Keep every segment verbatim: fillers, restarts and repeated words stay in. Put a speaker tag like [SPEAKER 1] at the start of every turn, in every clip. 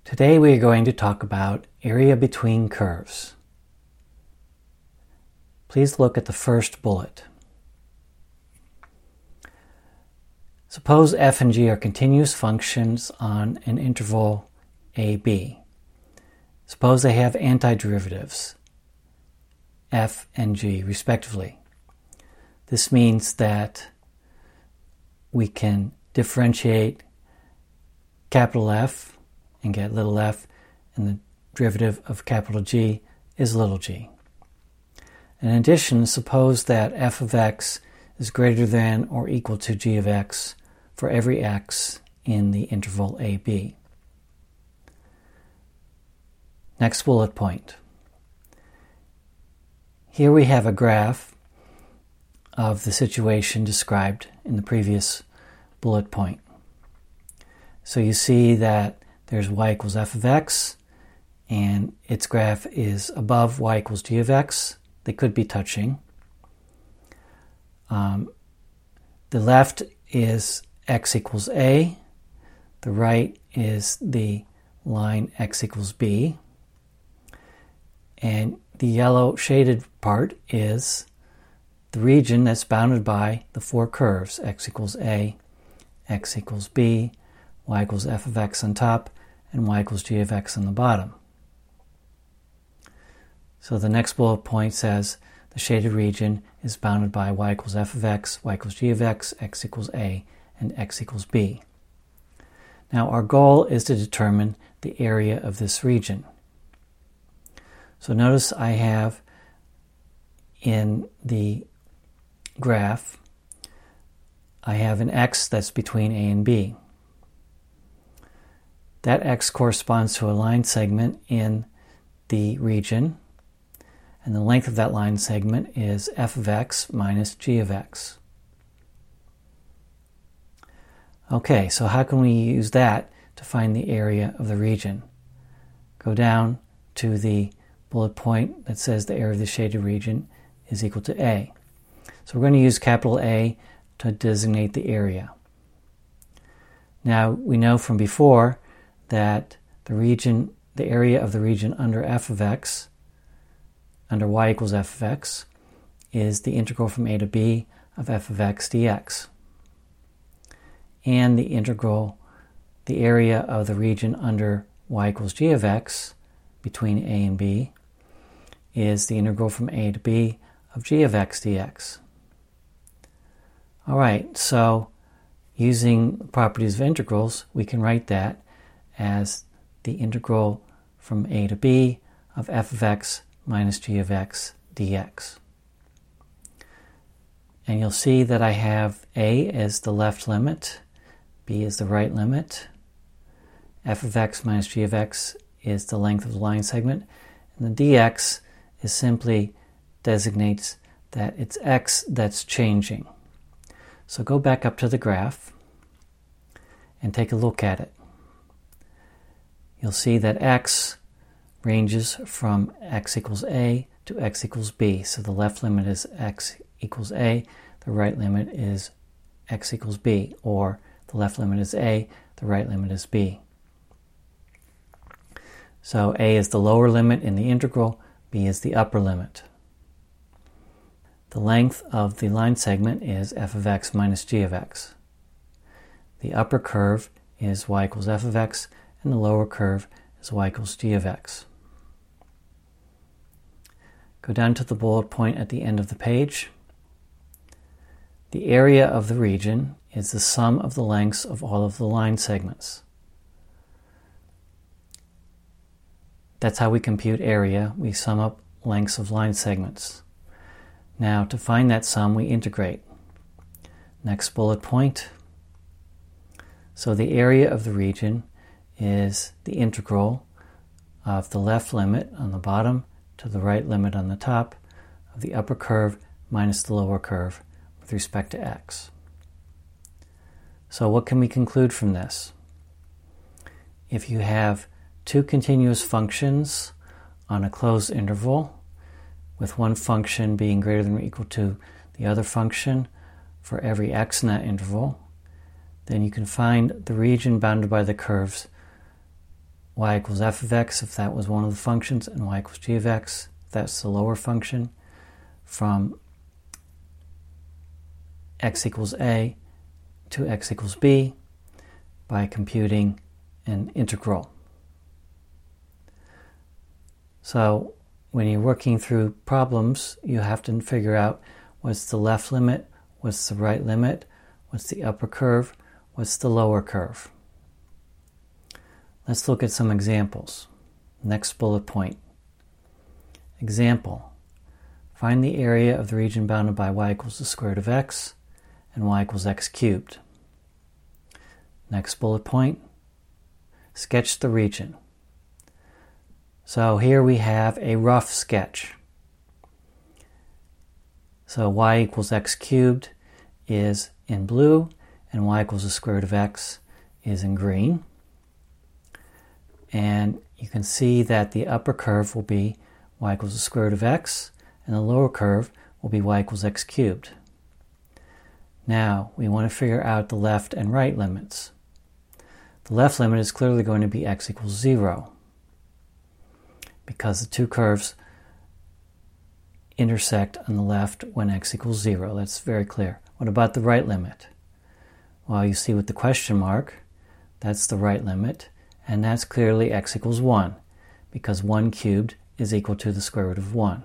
[SPEAKER 1] Today we are going to talk about area between curves. Please look at the first bullet. Suppose f and g are continuous functions on an interval a b. Suppose they have antiderivatives, f and g respectively. This means that we can differentiate capital F and get little f, and the derivative of capital G is little g. In addition, suppose that f of x is greater than or equal to g of x for every x in the interval a b. Next bullet point. Here we have a graph of the situation described in the previous bullet point. So you see that there's y equals f of x, and its graph is above y equals g of x. They could be touching. Um, the left is x equals a. The right is the line x equals b. And the yellow shaded part is the region that's bounded by the four curves, x equals a, x equals b, y equals f of x on top, and y equals g of x on the bottom. So the next bullet point says the shaded region is bounded by y equals f of x, y equals g of x, x equals a, and x equals b. Now our goal is to determine the area of this region. So notice I have in the graph, I have an x that's between a and b. That x corresponds to a line segment in the region, and the length of that line segment is f of x minus g of x. Okay, so how can we use that to find the area of the region? Go down to the bullet point that says the area of the shaded region is equal to A. So we're going to use capital A to designate the area. Now we know from before that the region, the area of the region under f of x, under y equals f of x, is the integral from a to b of f of x dx. And the integral, the area of the region under y equals g of x, between a and b, is the integral from a to b of g of x dx. All right, so using properties of integrals, we can write that as the integral from a to b of f of x minus g of x dx. And you'll see that I have a as the left limit, b is the right limit, f of x minus g of x is the length of the line segment, and the dx is simply designates that it's x that's changing. So go back up to the graph and take a look at it. You'll see that x ranges from x equals a to x equals b. So the left limit is x equals a, the right limit is x equals b, or the left limit is a, the right limit is b. So a is the lower limit in the integral, b is the upper limit. The length of the line segment is f of x minus g of x. The upper curve is y equals f of x, and the lower curve is y equals g of x. Go down to the bullet point at the end of the page. The area of the region is the sum of the lengths of all of the line segments. That's how we compute area. We sum up lengths of line segments. Now, to find that sum, we integrate. Next bullet point. So the area of the region is the integral of the left limit on the bottom to the right limit on the top of the upper curve minus the lower curve with respect to x. So what can we conclude from this? If you have two continuous functions on a closed interval, with one function being greater than or equal to the other function for every x in that interval, then you can find the region bounded by the curves y equals f of x if that was one of the functions, and y equals g of x if that's the lower function, from x equals a to x equals b by computing an integral. So when you're working through problems, you have to figure out what's the left limit, what's the right limit, what's the upper curve, what's the lower curve. Let's look at some examples. Next bullet point. Example. Find the area of the region bounded by y equals the square root of x and y equals x cubed. Next bullet point. Sketch the region. So here we have a rough sketch. So y equals x cubed is in blue, and y equals the square root of x is in green. And you can see that the upper curve will be y equals the square root of x, and the lower curve will be y equals x cubed. Now, we want to figure out the left and right limits. The left limit is clearly going to be x equals zero, because the two curves intersect on the left when x equals zero. That's very clear. What about the right limit? Well, you see with the question mark, that's the right limit, and that's clearly x equals one, because one cubed is equal to the square root of one.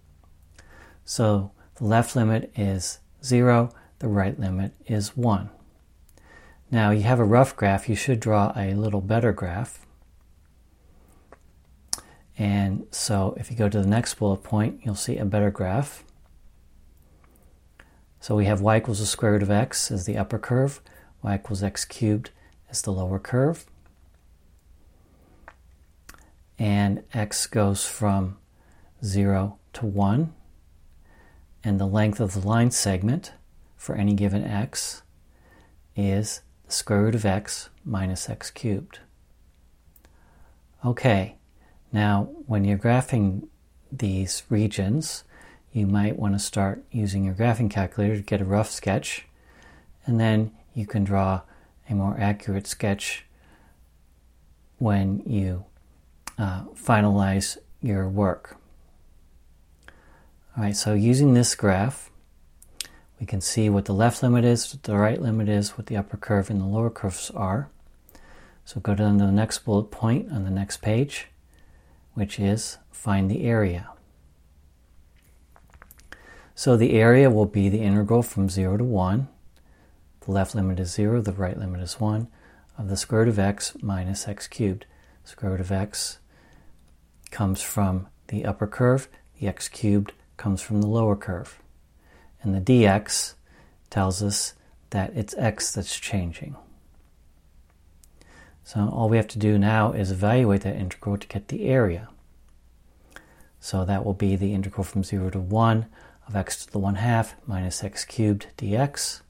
[SPEAKER 1] So the left limit is zero, the right limit is one. Now you have a rough graph, you should draw a little better graph. And so if you go to the next bullet point, you'll see a better graph. So we have y equals the square root of x as the upper curve, y equals x cubed as the lower curve. And x goes from zero to one. And the length of the line segment for any given x is the square root of x minus x cubed. Okay. Now, when you're graphing these regions, you might want to start using your graphing calculator to get a rough sketch, and then you can draw a more accurate sketch when you uh, finalize your work. All right, so using this graph, we can see what the left limit is, what the right limit is, what the upper curve and the lower curves are. So go down to the next bullet point on the next page, which is find the area. So the area will be the integral from zero to one. The left limit is zero, the right limit is one, of the square root of x minus x cubed. Square root of x comes from the upper curve, the x cubed comes from the lower curve. And the dx tells us that it's x that's changing. So all we have to do now is evaluate that integral to get the area. So that will be the integral from zero to one of x to the one half minus x cubed dx.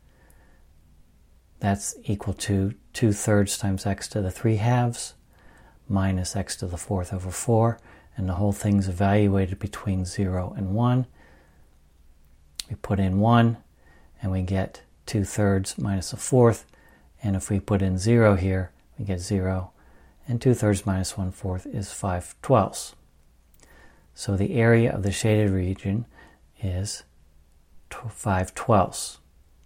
[SPEAKER 1] That's equal to two thirds times x to the three halves minus x to the fourth over four. And the whole thing's evaluated between zero and one. We put in one and we get two thirds minus a fourth. And if we put in zero here, we get zero, and two thirds minus one fourth is five twelfths. So the area of the shaded region is five twelfths.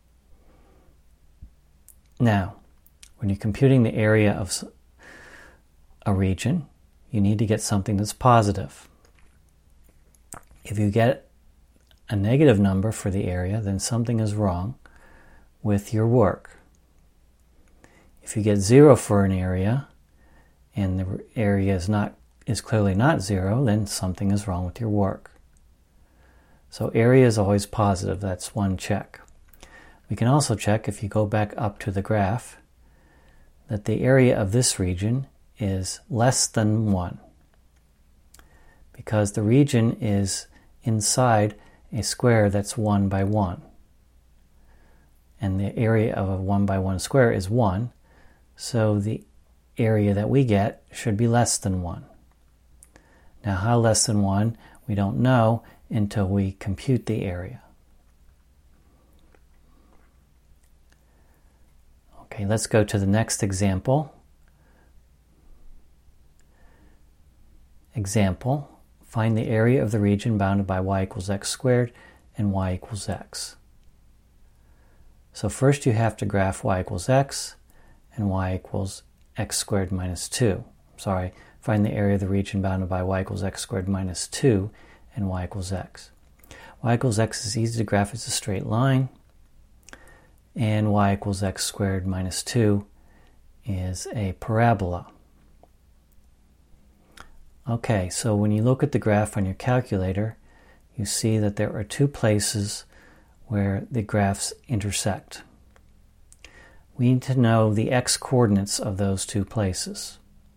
[SPEAKER 1] Now, when you're computing the area of a region, you need to get something that's positive. If you get a negative number for the area, then something is wrong with your work. If you get zero for an area, and the area is not is clearly not zero, then something is wrong with your work. So area is always positive. That's one check. We can also check, if you go back up to the graph, that the area of this region is less than one, because the region is inside a square that's one by one. And the area of a one by one square is one, so the area that we get should be less than one. Now, how less than one, we don't know until we compute the area. Okay, let's go to the next example. example, find the area of the region bounded by y equals x squared and y equals x. So first you have to graph y equals x and y equals x squared minus two. Sorry, find the area of the region bounded by y equals x squared minus two and y equals x. Y equals x is easy to graph as a straight line, and y equals x squared minus two is a parabola. Okay, so when you look at the graph on your calculator, you see that there are two places where the graphs intersect. We need to know the x-coordinates of those two places.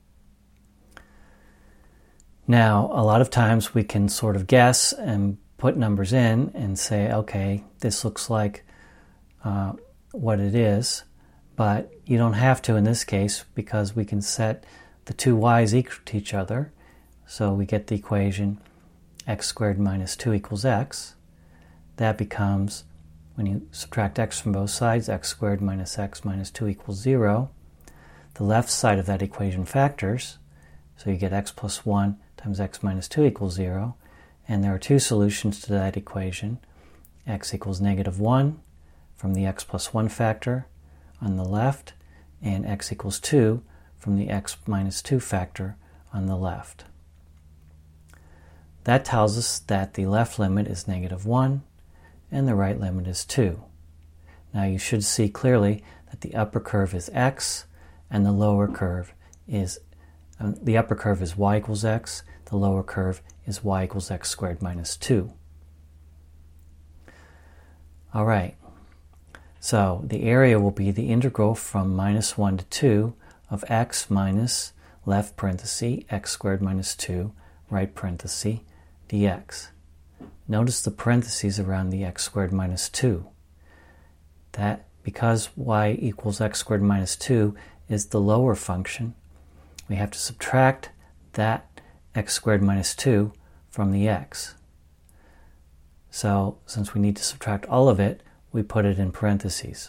[SPEAKER 1] Now, a lot of times we can sort of guess and put numbers in and say, okay, this looks like uh, what it is, but you don't have to in this case because we can set the two y's equal to each other. So we get the equation x squared minus two equals x. That becomes, when you subtract x from both sides, x squared minus x minus two equals zero. The left side of that equation factors, so you get x plus one times x minus two equals zero. And there are two solutions to that equation. X equals negative one from the x plus one factor on the left, and x equals two from the x minus two factor on the left. That tells us that the left limit is negative one and the right limit is two. Now you should see clearly that the upper curve is x and the lower curve is, um, the upper curve is y equals x, the lower curve is y equals x squared minus two. All right, so the area will be the integral from minus one to two of x minus left parenthesis x squared minus two right parenthesis dx. Notice the parentheses around the x squared minus two. That, because y equals x squared minus two is the lower function, we have to subtract that x squared minus two from the x. So, since we need to subtract all of it, we put it in parentheses.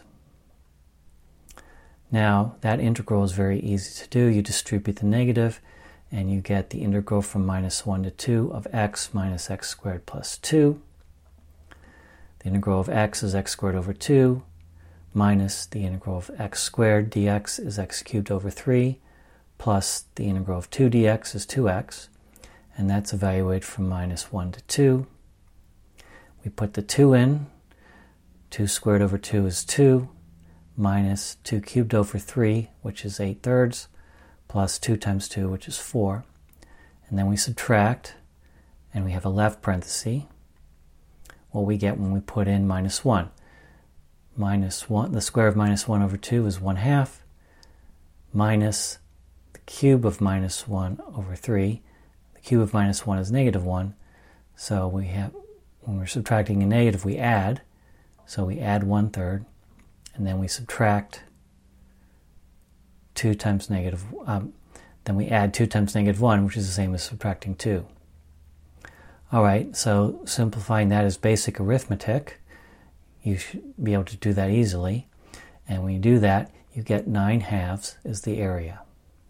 [SPEAKER 1] Now, that integral is very easy to do. You distribute the negative, and you get the integral from minus one to two of x minus x squared plus two. The integral of x is x squared over two, minus the integral of x squared dx is x cubed over three, plus the integral of two dx is two x, and that's evaluated from minus one to two. We put the two in. two squared over two is two, minus two cubed over three, which is eight thirds, plus two times two, which is four. And then we subtract, and we have a left parenthesis. What we get when we put in minus one. Minus one, the square of minus one over two is one half, minus the cube of minus one over three. The cube of minus one is negative one, so we have, when we're subtracting a negative, we add. So we add one third, and then we subtract two times negative, um, then we add two times negative one, which is the same as subtracting two. All right, so simplifying that is basic arithmetic. You should be able to do that easily. And when you do that, you get nine halves is the area.